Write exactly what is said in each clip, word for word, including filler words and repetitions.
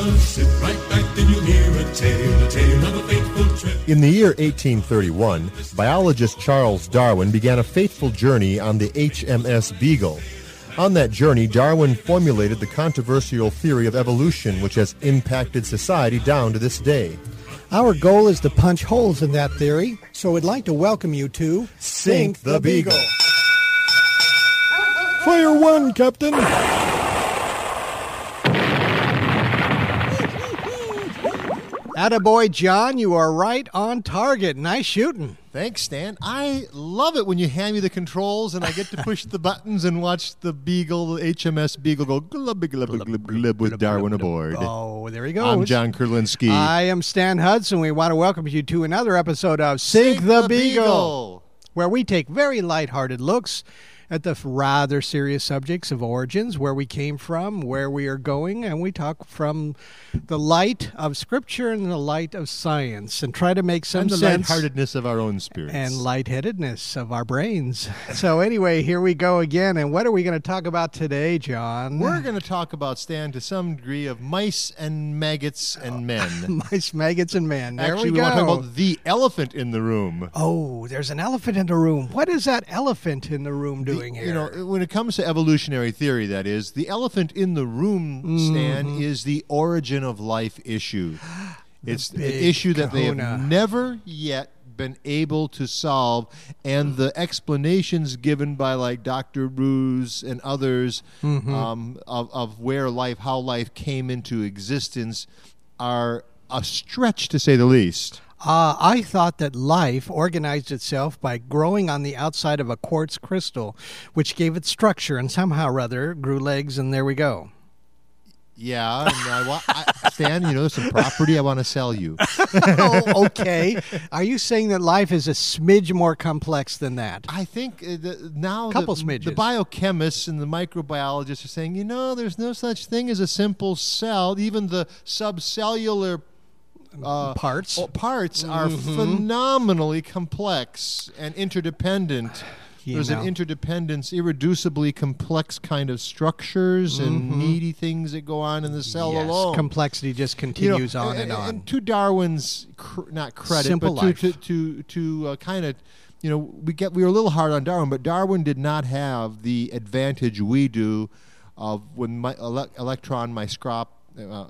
Sit right back and you'll hear a tale, a tale of a fateful trip. In the year eighteen thirty-one, biologist Charles Darwin began a fateful journey on the H M S Beagle. On that journey, Darwin formulated the controversial theory of evolution, which has impacted society down to this day. Our goal is to punch holes in that theory, so we'd like to welcome you to Sink the Beagle. Fire one, Captain. Attaboy, John, you are right on target. Nice shooting. Thanks, Stan. I love it when you hand me the controls and I get to push the buttons and watch the Beagle, the H M S Beagle, go glub, glub, glub, glub, glub with Darwin aboard. Oh, there he goes. I'm John Kurlinski. I am Stan Hudson. We want to welcome you to another episode of Sink, Sink the, the Beagle, Beagle, where we take very lighthearted looks at the rather serious subjects of origins, where we came from, where we are going, and we talk from the light of Scripture and the light of science, and try to make some and the sense. lightheartedness of our own spirits. And lightheadedness of our brains. So anyway, here we go again, and what are we going to talk about today, John? We're going to talk about, Stan, to some degree of mice and maggots and men. Mice, maggots, and men. There Actually, we we go. want to talk about the elephant in the room. Oh, there's an elephant in the room. What is that elephant in the room doing the, here? You know, when it comes to evolutionary theory, that is, the elephant in the room, Stan, Mm-hmm. is the origin of life issue. It's an big issue that they kahuna. have never yet been able to solve, and the explanations given by like Doctor Ruse and others Mm-hmm. um, of, of where life, how life came into existence are a stretch, to say the least. Uh, I thought that life organized itself by growing on the outside of a quartz crystal, which gave it structure and somehow or other grew legs, and there we go. Yeah, and I, wa- I, Stan, you know, there's some property I want to sell you. Oh, okay. Are you saying that life is a smidge more complex than that? I think uh, the, now Couple the, smidges. the biochemists and the microbiologists are saying, you know, there's no such thing as a simple cell. Even the subcellular uh, Parts. oh, parts are Mhm. phenomenally complex and interdependent. You There's know. an interdependence, irreducibly complex kind of structures and needy things that go on in the cell Yes, alone. complexity just You know, continues on and, on. And to Darwin's cr- not credit, Simple but to life. to to, to uh, kind of, you know, we get we were a little hard on Darwin, but Darwin did not have the advantage we do of when my ele- electron microscop. Uh,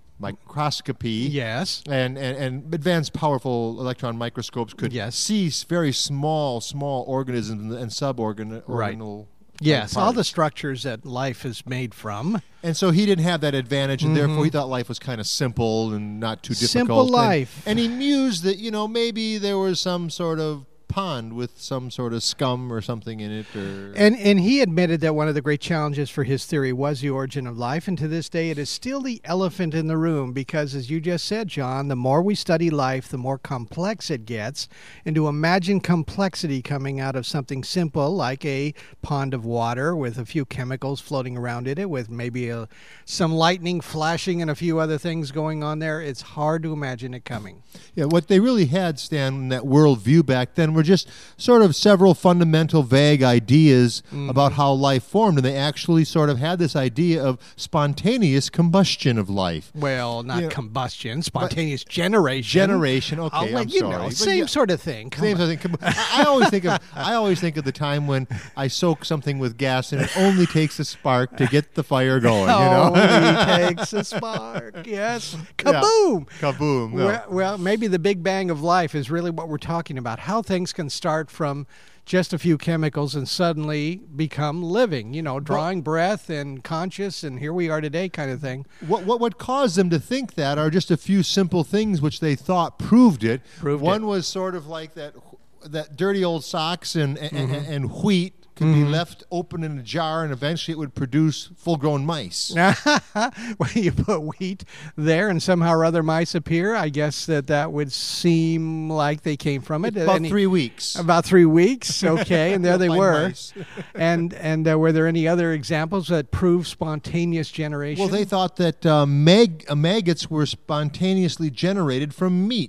microscopy Yes. and, and, and advanced powerful electron microscopes could Yes. see s- very small small organisms and, and suborganal Right. organal Yes, all the parts. structures that life is made from. And so he didn't have that advantage, and therefore he thought life was kind of simple and not too difficult. Simple And- life. And, he mused that, you know, maybe there was some sort of pond with some sort of scum or something in it. Or And and he admitted that one of the great challenges for his theory was the origin of life, and to this day it is still the elephant in the room because, as you just said, John, the more we study life, the more complex it gets, and to imagine complexity coming out of something simple like a pond of water with a few chemicals floating around in it, with maybe a, some lightning flashing and a few other things going on there, it's hard to imagine it coming. yeah, what they really had, Stan, in that worldview back then were just sort of several fundamental vague ideas about how life formed, and they actually sort of had this idea of spontaneous combustion of life. Well, not Yeah. combustion, spontaneous generation. Generation, okay, Oh, like, I'm you sorry. know, But same yeah, sort of thing. Come Same on. sort of thing. I, I always think of I always think of the time when I soak something with gas and it only takes a spark to get the fire going. You know, Only takes a spark. Yes. Kaboom. kaboom. No. Well, well, maybe the big bang of life is really what we're talking about. How things can start from just a few chemicals and suddenly become living, you know, drawing breath and conscious, and here we are today kind of thing. What, what what caused them to think that are just a few simple things which they thought proved it. Proved One it. was sort of like that that dirty old socks and and, and, and wheat could be left open in a jar and eventually it would produce full-grown mice. Well, you put wheat there and somehow or other mice appear. I guess that that would seem like they came from it. About Any- three weeks. About three weeks, okay, and there they You'll find were. mice. and and uh, were there any other examples that prove spontaneous generation? Well, they thought that uh, mag- uh, maggots were spontaneously generated from meat.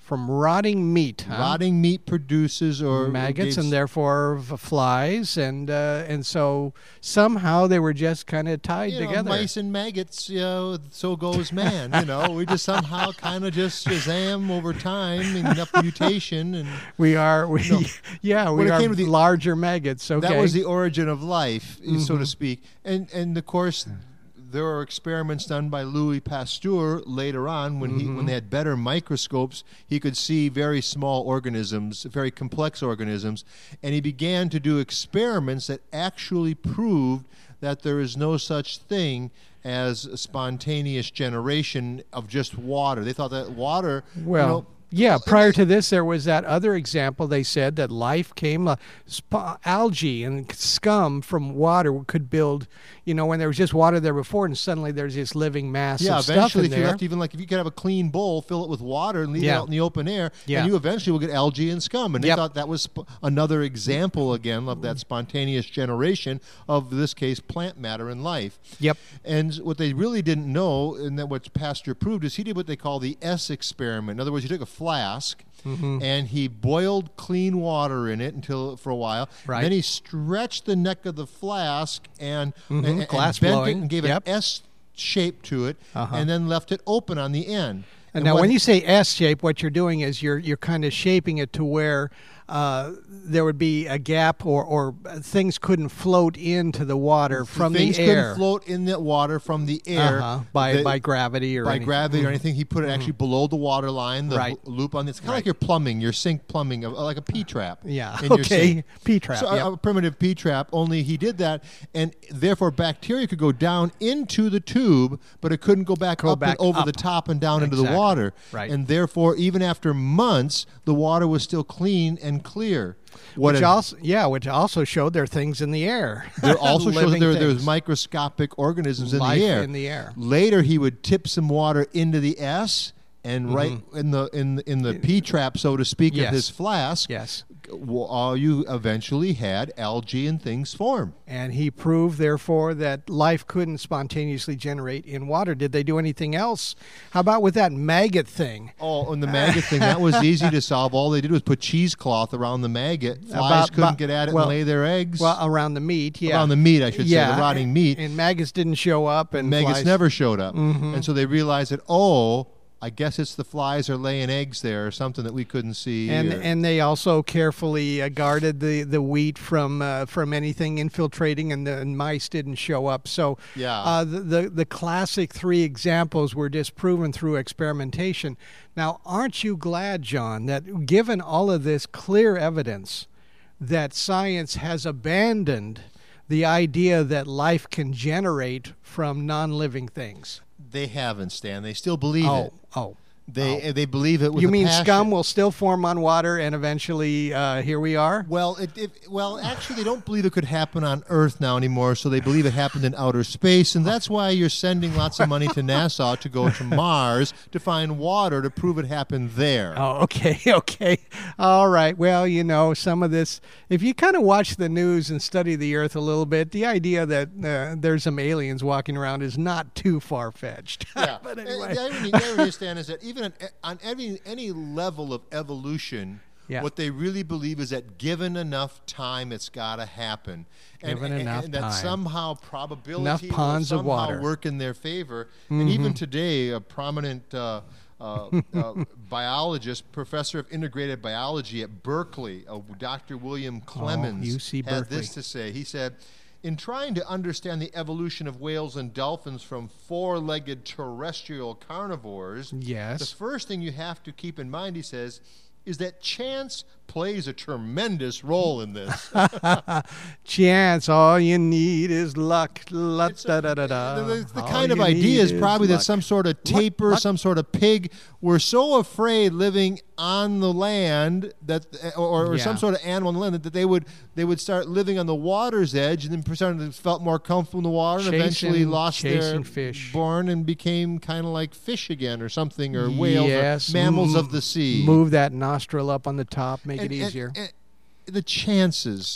From rotting meat, huh? Rotting meat produces or maggots, gave- and therefore v- flies, and uh, and so somehow they were just kind of tied you know, together. mice and maggots, you know, so goes man. You know, we just somehow kind of just Shazam over time, and enough mutation, and We are, we, No. yeah, When we it are came to the- larger maggots. Okay, that was the origin of life, so Mm-hmm. to speak. And and of course, there are experiments done by Louis Pasteur later on when he Mm-hmm. when they had better microscopes, he could see very small organisms, very complex organisms, and he began to do experiments that actually proved that there is no such thing as spontaneous generation of just water. They thought that water, well. you know, yeah, prior to this, there was that other example. They said that life came, uh, sp- algae and scum from water could build, you know, when there was just water there before, and suddenly there's this living mass yeah, of stuff eventually, in if you there. left even like if you could have a clean bowl, fill it with water, and leave it Yeah. out in the open air, Yeah. and you eventually will get algae and scum. And they Yep. thought that was sp- another example again of that spontaneous generation of this case plant matter and life. Yep. And what they really didn't know, and that what Pasteur proved, is he did what they call the S experiment. In other words, he took a flask. Mm-hmm. And he boiled clean water in it until for a while. Right. Then he stretched the neck of the flask and, and, and Glass bent blowing. it and gave Yep. an S shape to it, Uh-huh. and then left it open on the end. And now, what- when you say S shape, what you're doing is you're you're kind of shaping it to where uh, there would be a gap, or or things couldn't float into the water from things the air couldn't float in the water from the air uh-huh, by The- by gravity or by anything. gravity or anything. He put it actually below the water line, the Right. loop on it. It's kind of Right. like your plumbing, your sink plumbing, uh, like a P trap. Yeah. in your Okay. sink. P-trap, So a- yep. a primitive P trap. Only he did that, and therefore bacteria could go down into the tube, but it couldn't go back Go up back and over up. the top and down into the Exactly. water. Right. And therefore, even after months, the water was still clean and clear. What Which a- also, yeah, which also showed there are things in the air. There also shows Living there there's things. microscopic organisms in Life the air. in the air. Later, he would tip some water into the S, and Mm-hmm. right in the in the- in the P trap, so to speak, Yes. of his flask, Yes. w- uh, you eventually had algae and things form. And he proved, therefore, that life couldn't spontaneously generate in water. Did they do anything else? How about with that maggot thing? Oh, and the maggot thing, that was easy to solve. All they did was put cheesecloth around the maggot. Flies About- couldn't about- get at it well- and lay their eggs. Well, around the meat, yeah. Around the meat, I should say, yeah, the rotting meat. And maggots didn't show up, and maggots flies- never showed up. Mm-hmm. And so they realized that, oh, I guess it's the flies are laying eggs there or something that we couldn't see. And or- and they also carefully uh, guarded the, the wheat from uh, from anything infiltrating, and the and mice didn't show up. So Yeah. uh, the, the the classic three examples were disproven through experimentation. Now, aren't you glad, John, that given all of this clear evidence, that science has abandoned the idea that life can generate from non-living things? They haven't, Stan. They still believe oh, it. oh. They they believe it with You a mean passion. scum will still form on water, and eventually uh, here we are? Well, it, it, well, actually, they don't believe it could happen on Earth now anymore, so they believe it happened in outer space, and that's why you're sending lots of money to NASA to go to Mars to find water to prove it happened there. Oh, okay, okay. All right. Well, you know, some of this, if you kind of watch the news and study the Earth a little bit, the idea that uh, there's some aliens walking around is not too far-fetched. Yeah. But And anyway. The irony, the irony, Stan, is that even on, on any, any level of evolution, Yeah. what they really believe is that given enough time, it's got to happen. And, Given and, enough and that time. somehow probability Enough ponds will of somehow water. Mm-hmm. work in their favor. And even today, a prominent uh, uh, uh, biologist, professor of integrated biology at Berkeley, uh, Doctor William Clemens, U C had Berkeley. this to say. He said, in trying to understand the evolution of whales and dolphins from four-legged terrestrial carnivores, Yes. the first thing you have to keep in mind, he says, is that chance plays a tremendous role in this. Chance, all you need is luck. La, It's a- da, da, da, da. the the- the All kind of you idea is need probably that luck. some sort of tapir, luck. some sort of pig were so afraid living on the land that, or, or Yeah. some sort of animal on the land that they would they would start living on the water's edge, and then started felt more comfortable in the water, and eventually Chasing- lost their chasing fish. born and became kind of like fish again, or something, or whales, Yes. or mammals Mm. of the sea. Move that nostril up on the top, make And- it and- easier. and the chances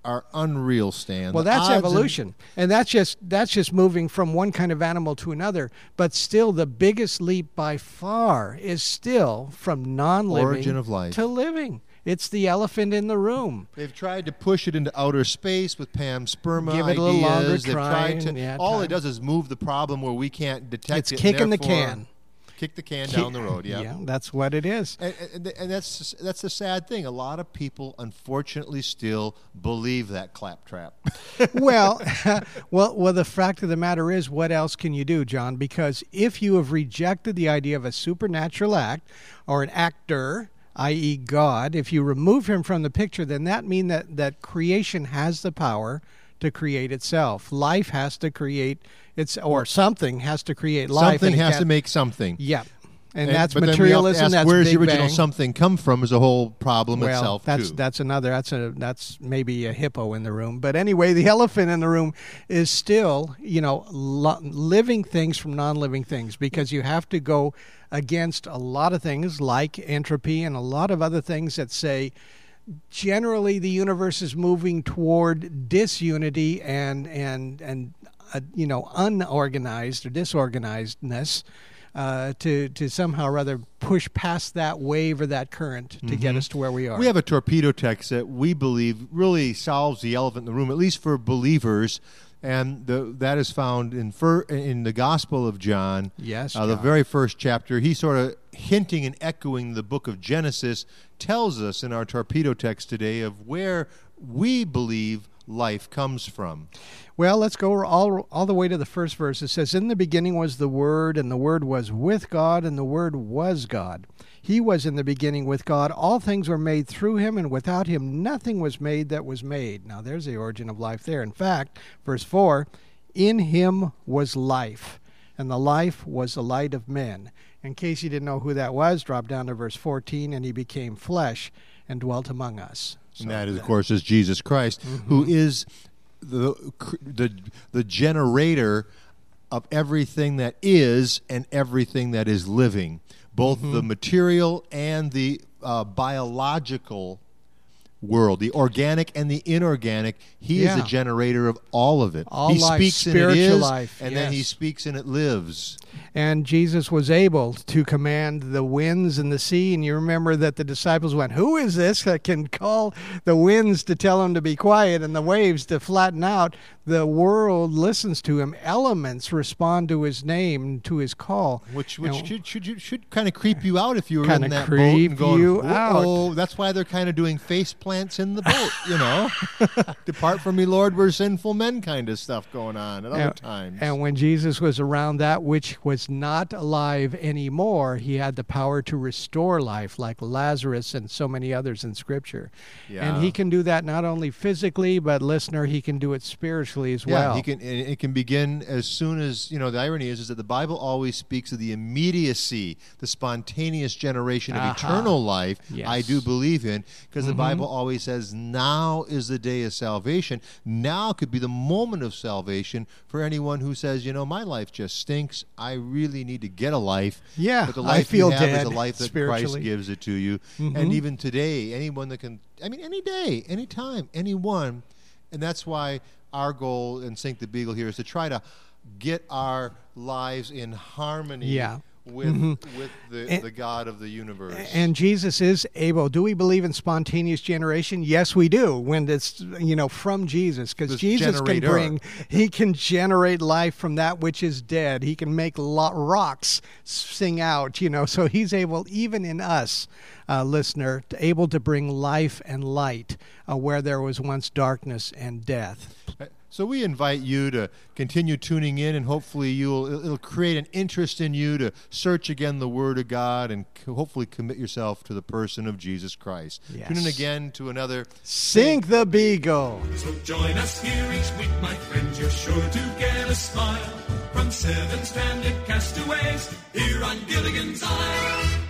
are unreal, Stan. Well, The that's odds evolution, and that's just that's just moving from one kind of animal to another. But still, the biggest leap by far is still from non-living Origin of life. to living. It's the elephant in the room. They've tried to push it into outer space with panspermia Give it ideas. a little longer They've tried try, to. yeah, all time. it does is move the problem where we can't detect It's it. and kicking the therefore can. Kick the can down the road. Yeah. Yeah, that's what it is. And, and, and that's that's the sad thing. A lot of people, unfortunately, still believe that claptrap. well, well, well. The fact of the matter is, what else can you do, John? Because if you have rejected the idea of a supernatural act or an actor, that is, God, if you remove him from the picture, then that means that that creation has the power to create itself. Life has to create its, or something has to create life. Something and it has can't- to make something. Yeah. And, And- that's but then we have to materialism. ask, That's where's Big the original Bang. something come from is a whole problem Well, itself that's too. that's another. That's a that's maybe a hippo in the room. But anyway, the elephant in the room is still, you know, lo- living things from non-living things, because you have to go against a lot of things like entropy and a lot of other things that say generally the universe is moving toward disunity and and and uh, you know, unorganized or disorganizedness. Uh, to to somehow or other push past that wave or that current to get us to where we are. We have a torpedo text that we believe really solves the elephant in the room, at least for believers, and the, that is found in fir, in the Gospel of John. Yes, uh, the John. very first chapter. He sort of hinting and echoing the book of Genesis tells us in our torpedo text today of where we believe life comes from. Well, let's go all all the way to the first verse. It says, "In the beginning was the Word, and the Word was with God, and the Word was God. He was in the beginning with God. All things were made through him, and without him nothing was made that was made." Now, there's the origin of life there. In fact, verse four, "In him was life, and the life was the light of men." In case you didn't know who that was, drop down to verse fourteen, "And he became flesh and dwelt among us." So And that, is, of course, is Jesus Christ, Mm-hmm. who is the, the the generator of everything that is and everything that is living, both Mm-hmm. the material and the uh, biological world, the organic and the inorganic. He is Yeah. the generator of all of it. All he life, speaks and it spiritual is, life, and then he yes. speaks and it lives. And Jesus was able to command the winds and the sea. And you remember that the disciples went, "Who is this that can call the winds to tell them to be quiet and the waves to flatten out?" The world listens to him. Elements respond to his name, to his call. Which which And- should should, you, should kind of creep you out if you were in Kinda that boat creep and going, you "Oh, that's why they're kind of doing face plants in the boat, you know." Depart from me, Lord, we're sinful men kind of stuff going on at other And- times. And when Jesus was around that which was not alive anymore, he had the power to restore life, like Lazarus and so many others in Scripture. Yeah. And he can do that not only physically, but listener, he can do it spiritually as yeah, well. he can. and It can begin as soon as, you know. The irony is, is that the Bible always speaks of the immediacy, the spontaneous generation of Aha. eternal life. Yes. I do believe in, because the Mhm. Bible always says, "Now is the day of salvation." Now could be the moment of salvation for anyone who says, "You know, my life just stinks. I really need to get a life." Yeah, but the I life feel you have dead is a life that Christ spiritually. gives it to you. Mhm. And even today, anyone that can, I mean, any day, any time, anyone. And that's why our goal in Sink the Beagle here is to try to get our lives in harmony Yeah. with Mhm. with the, And- the God of the universe. And Jesus is able. Do we believe in spontaneous generation? Yes, we do. When it's, you know, from Jesus, because This Jesus generator. can bring, he can generate life from that which is dead. He can make lo- rocks sing out, you know. So he's able, even in us, uh, listener, to, able to bring life and light uh, where there was once darkness and death. So we invite you to continue tuning in, and hopefully you'll it'll create an interest in you to search again the Word of God and co- hopefully commit yourself to the person of Jesus Christ. Yes. Tune in again to another Sink the Beagle. So join us here each week, my friends. You're sure to get a smile from seven stranded castaways here on Gilligan's Isle.